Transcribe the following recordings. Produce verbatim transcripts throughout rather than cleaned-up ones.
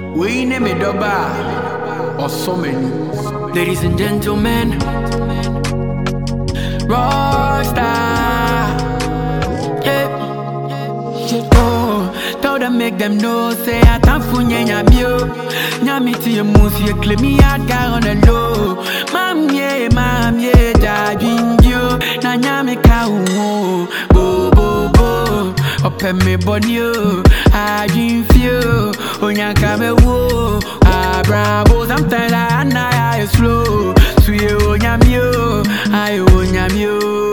We name it Doba or so many. Ladies and gentlemen, Rockstar. Yeah. Oh, tell them make them know. Say I can't funya nyamio. Nyami to your moose, you claim me out guy on the low. Mam yeah, mam yeah, judging you. Na nyami ka umo. Bo bo bo. Open me bonio. I dream feel. Onya kame wo. Ah bravo. Sometimes I na I slow. Sweet onyamio. I onyamio.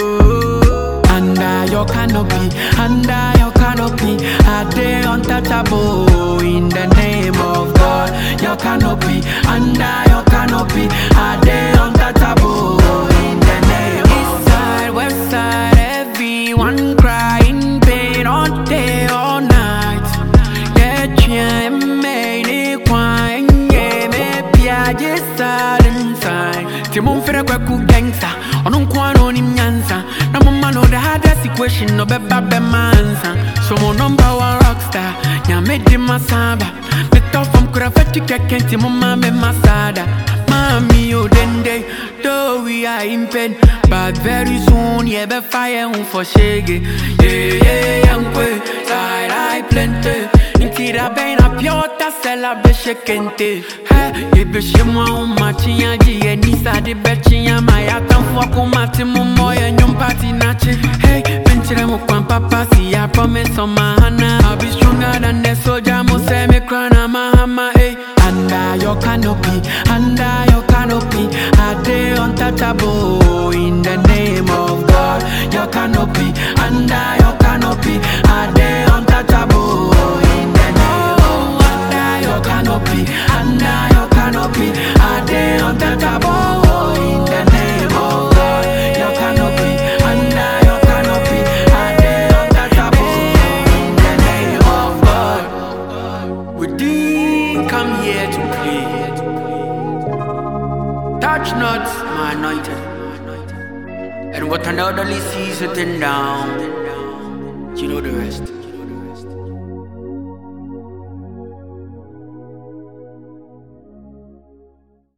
Under your canopy, under your canopy, are they untouchable in the name of God? Your canopy, under your canopy, are they untouchable in the name of God? East side, west side, everyone crying pain all day, all night. Get you made it quiet, yeah, maybe I just sat inside. Timon fere kwa kugangsta, onun kwa no ni myansa. Na mama no the hardest equation no be babe mansa. So mo number one rockstar, nya me di masaba. Me tough from kura feti kekenti mama me masada. Mami o dende, though we are in pain, but very soon yeah be fire un for shege. Yeah yeah yeah kwe, side I plenty. Intira ben a piota celebration kente. Hey, ebe shemwa un machi ya ji enisa de bechi ya maya kan fuck un mati mu moya nyum party nache. Hey, venture mo kwan papa si I promise on my hana. I'll be stronger than the soldier mo say me crana mahama. Hey, under your canopy, under your canopy, are they untouchable in the name of God? Your canopy, under your canopy, are they untouchable in the name of God? Under your canopy, under your canopy, are they untouchable in the name of God? Your canopy, under your canopy, are they untouchable in the name of God? We didn't come here to play. Touch not my anointed. And what an elderly sees sitting down, you know the rest.